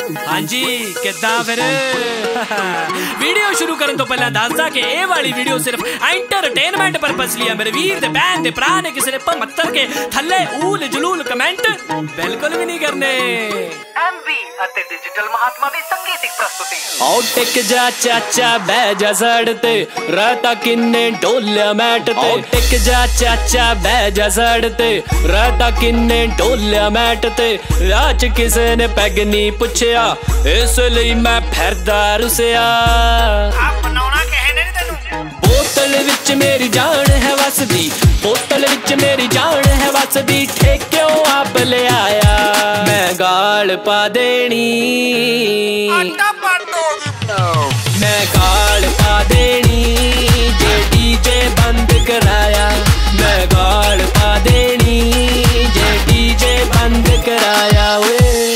हाँ जी किद्दां फिर वीडियो शुरू करन तो पहला दसदा कि ये वाली वीडियो सिर्फ एंटरटेनमेंट पर्पस लिए मेरे वीर दे भैन दे भरा ने किसी ने 75 के थल्ले ऊल जलूल कमेंट बिल्कुल भी नहीं करने। एमवी ਅਤੇ डिजिटल महात्मा ਦੀ ਸੰਗੀਤਿਕ ਪ੍ਰਸਤੁਤੀ। आओ टिक जा चाचा बह जा सड़ ते रहता किन्ने ढोलिया मैट ते। आओ टिक जा चाचा बह जा सड़ ते रहता किन्ने ढोलिया मैट ते। राह च किसे ने पैग नहीं पुछया इस लई मैं फिरदा रुसिया। बोतल विच मेरी जान है वसदी, बोतल विच मेरी जान है वसदी, ठेक्यों आप ले आया मैं गाल पा देनी, मैं गाल पा देनी जे डीजे बंद कराया, मैं गाल पा देनी जे डीजे बंद कराया। वे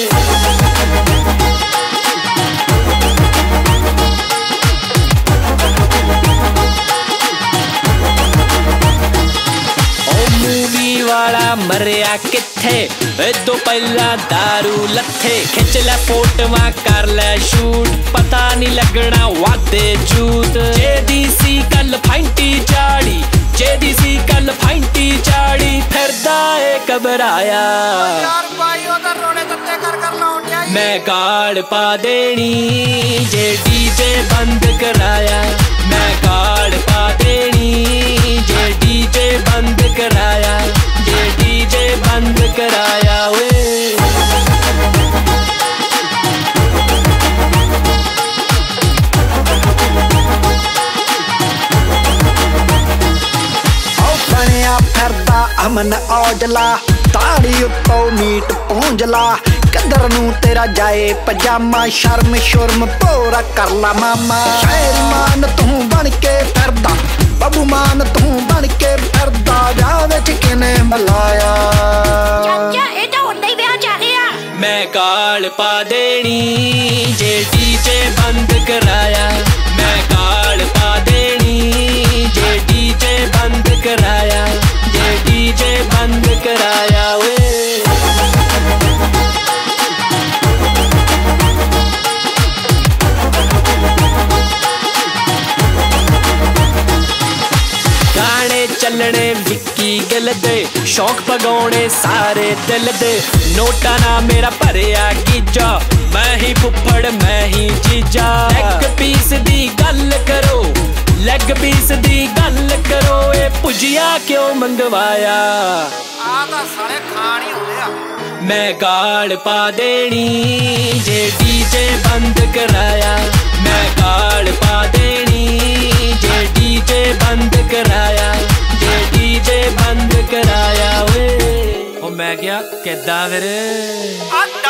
वाला मरिया किथे इदो पहला दारू लथे। खिच ले फोटवा कर ले शूट पता नहीं लगना वादे झूठ। जेदी सी कल फांटी चाड़ी, जेदी सी कल फांटी चाड़ी, फिरदा ए घबराया मैं गाल पा देनी जे डीजे बंद कराया, मैं गाल पा देनी जे डीजे बंद कराया, जे डीजे बंद कराया। वे ਬਣਿਆ ਫਿਰਦਾ ਅਮਨ ਔਜਲਾ, ਤਾੜੀ ਉੱਤੋਂ ਮੀਟ ਪੂੰਜਲਾ, ਕਦਰ ਨੂੰ ਤੇਰਾ ਜਾਏ ਪਜਾਮਾ, ਸ਼ਰਮ ਸ਼ੁਰਮ ਪੂਰਾ ਕਰ ਲਾ ਮਾਮਾ। ਸ਼ਾਇਰ ਮਾਨ ਤੂੰ ਬਣ ਕੇ ਫਿਰਦਾ, ਬੱਬੂ ਮਾਨ ਤੂੰ ਬਣ ਕੇ ਫਿਰਦਾ, ਵਿਆਹ ਵਿੱਚ ਕਿਨੇ ਬੁਲਾਇਆ ਚਾਚਾ ਇਹ ਤਾਂ ਹੁੰਦਾ ਹੀ ਵਿਆਹ ਚੱਲ ਰਿਹਾ। मैं गाल पा देनी जे डीजे बंद कराया, मैं गाल पा देनी जे डीजे बंद कराया, जे डीजे बंद कराया। वे चलने विक्की गिल दे, शौक पगाने सारे दिल दे, नोटा ना मेरा भरिया गीजा, मैं ही फुफड़ मैं ही जीजा। लैग पीस दी गल करो, लैग पीस दी गल करो, ए भुजिया क्यों मंगवाया सारे खान ही होंदे आ। मैं गाल पा देनी जे डीजे बंद कराया, मैं गाल पा देनी जे डीजे बंद कराया, जे डीजे बंद कराया। वे ओ मैं क्या किद्दां फिर